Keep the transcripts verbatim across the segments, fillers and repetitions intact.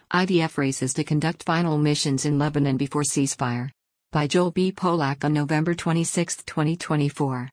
I D F races to conduct final missions in Lebanon before ceasefire. By Joel B. Polak on November twenty-sixth, twenty twenty-four.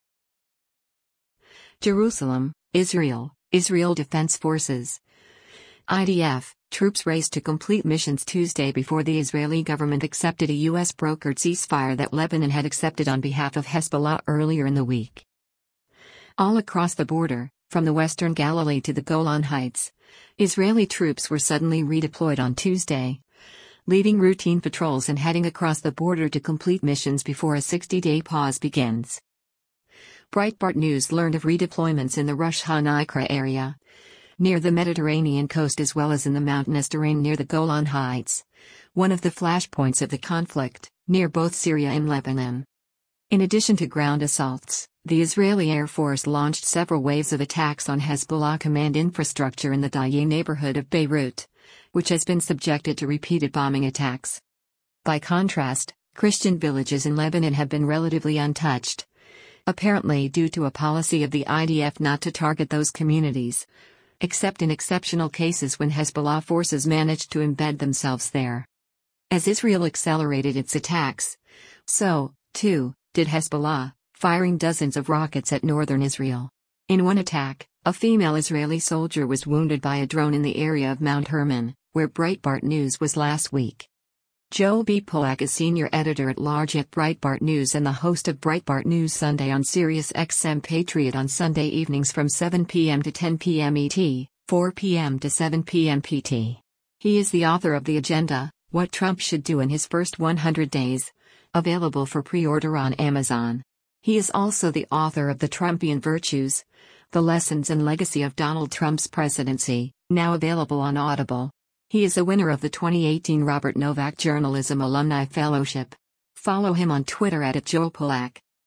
Jerusalem, Israel, Israel Defense Forces. I D F, troops raced to complete missions Tuesday before the Israeli government accepted a U S-brokered ceasefire that Lebanon had accepted on behalf of Hezbollah earlier in the week. All across the border, from the western Galilee to the Golan Heights, Israeli troops were suddenly redeployed on Tuesday, leaving routine patrols and heading across the border to complete missions before a sixty-day pause begins. Breitbart News learned of redeployments in the Rosh HaNikra area, near the Mediterranean coast as well as in the mountainous terrain near the Golan Heights, one of the flashpoints of the conflict, near both Syria and Lebanon. In addition to ground assaults, the Israeli Air Force launched several waves of attacks on Hezbollah command infrastructure in the Daya neighborhood of Beirut, which has been subjected to repeated bombing attacks. By contrast, Christian villages in Lebanon have been relatively untouched, apparently due to a policy of the I D F not to target those communities, except in exceptional cases when Hezbollah forces managed to embed themselves there. As Israel accelerated its attacks, so, too, did Hezbollah, firing dozens of rockets at northern Israel. In one attack, a female Israeli soldier was wounded by a drone in the area of Mount Hermon, where Breitbart News was last week. Joel B. Polak is senior editor-at-large at Breitbart News and the host of Breitbart News Sunday on Sirius X M Patriot on Sunday evenings from seven p m to ten p m E T, four p m to seven p m P T. He is the author of The Agenda, What Trump Should Do in His First one hundred days, available for pre-order on Amazon. He is also the author of The Trumpian Virtues, The Lessons and Legacy of Donald Trump's Presidency, now available on Audible. He is a winner of the twenty eighteen Robert Novak Journalism Alumni Fellowship. Follow him on Twitter at Joel Polak.